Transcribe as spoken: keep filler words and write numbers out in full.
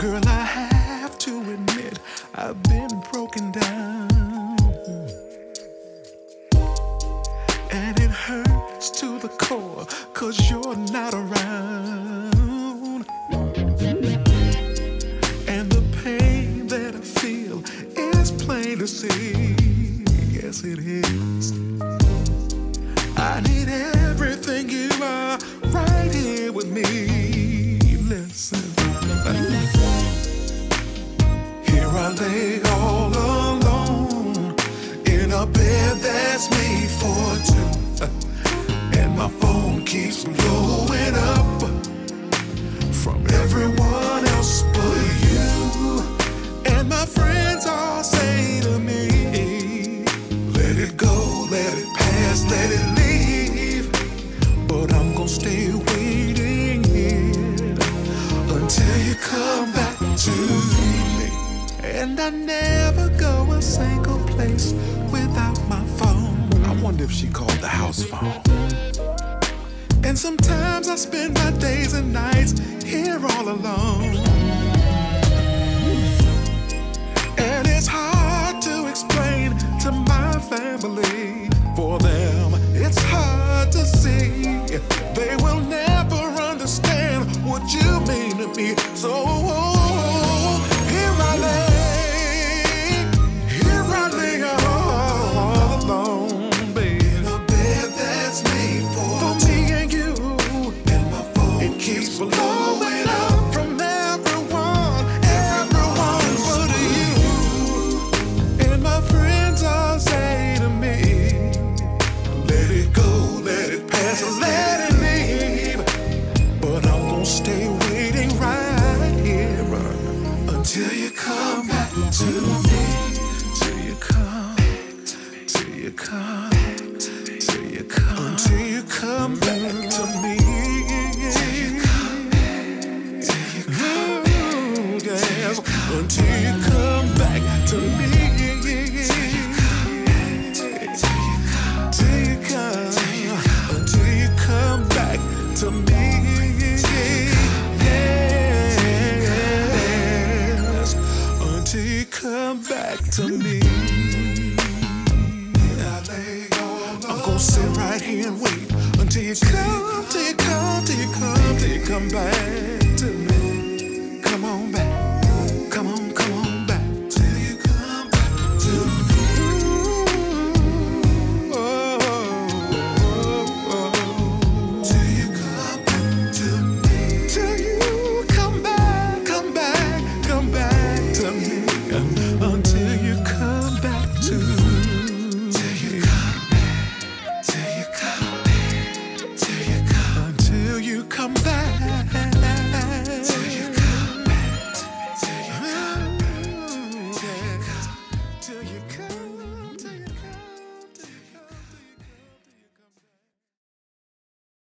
Girl, I have to admit, I've been broken down. And it hurts to the core, cause you're not around. And the pain that I feel is plain to see. Yes, it is. I need everything you are right here with me. Listen. Here I lay all alone in a bed that's made for two. And my phone keeps blowing up from everyone else but you. And my friends all say to me, let it go, let it pass, let it leave. But I'm gonna stay waiting here until you come back to me. And I never go a single place without my phone. I wonder if she called the house phone. And sometimes I spend my days and nights here all alone. And it's hard to explain to my family. For them, it's hard to see. They will never understand what you mean to me. So here I lay, here I lay all alone, baby. In a bed that's made for, for me and you. And my phone it keeps blowing up from everyone, everyone but you. And my friends all say to me, let it go, let it pass, let it leave. But I'm gonna stay waiting right here until you come back to me. Till you come, till you come, till you come, until you come back to me. Till you come, till you come, yes, until you come back to me. Till you come, till you come, till you come, until you come back to me. Yes, until you come back to me. I'm gonna sit right here and wait until you come, till you come, till you come, till you come back.